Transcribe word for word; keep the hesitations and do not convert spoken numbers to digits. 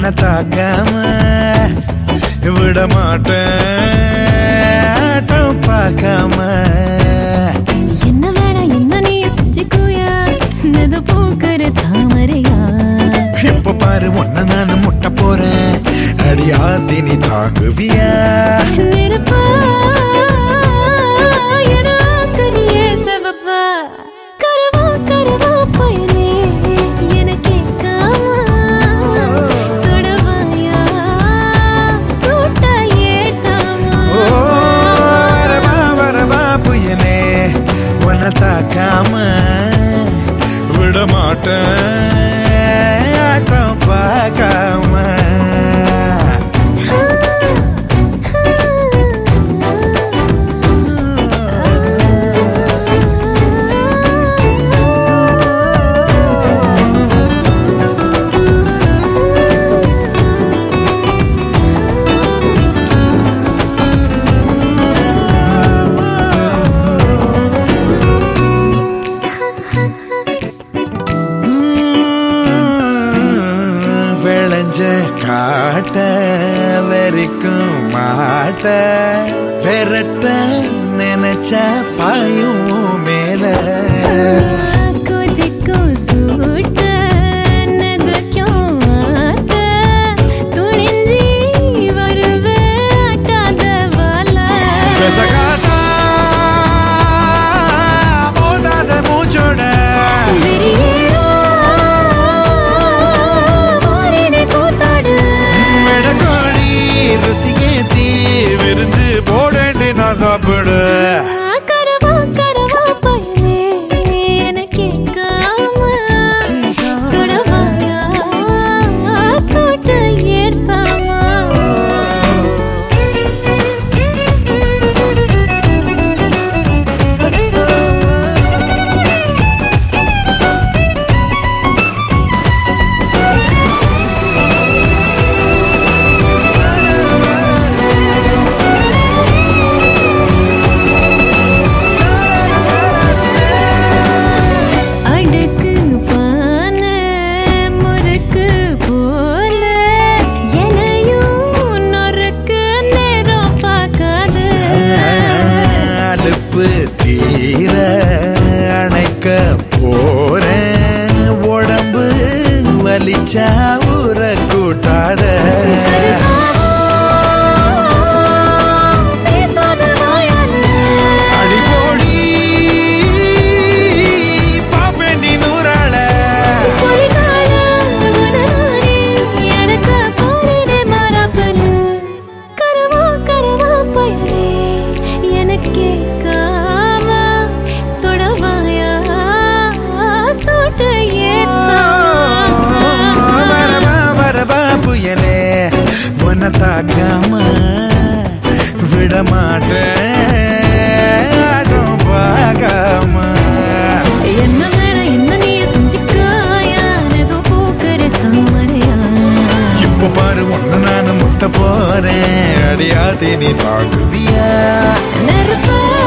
உன்னை தாக்காம விட மாட்டேன் பார்க்காம. என்ன வேணா என்ன நீ செஞ்சுக்கோயா நது பூக்கிற தாமரையா. இப்ப பாரு ஒன்ன நான் முட்ட போறேன் அடியாத்தி நீ தாங்குவியா. நெருப்பா எனக்கரியே சவப்பா கரவா கரவா பயனே எனக்கு தொடவாயா சூட்ட ஏத்தாமா. வரவா வரவா புயனே உன்னை தாக்காம விட மாட்டேன் பார்க்காம. காட்ட வரைக்கும் மாட்ட விரட்ட நினைச்ச பாயும் மேல கொதிக்கும் சூட்ட நெதுக்கும் ஆத்த துணிஞ்சி வருவே அட்டாத வாழ போதாத மூச்சோட விருந்து போடே நான் சாப்பிடு. கரவா கரவா பயனே எனக்கு தொடவாயா சூட்ட ஏற்பாமா. தீர அணைக்க போறேன் உடம்பு வலிச்சா ஊற கூட்டாத. அடிபோடி பாப்பேண்டி நூறாள எனக்கு போறே மாறாப்பனு. கரவா கரவா பயனே எனக்கு உன்னை தாக்காம விட மாட்டேன் பார்க்காம. என்ன வேணா என்ன நீ செஞ்சுக்காயா ஏதோ பூக்கிற தாமரையா. இப்ப பாரு ஒன்ன நான் முட்ட போறேன் அடியாத்தி நீ தாங்குவியா. நெருப்பா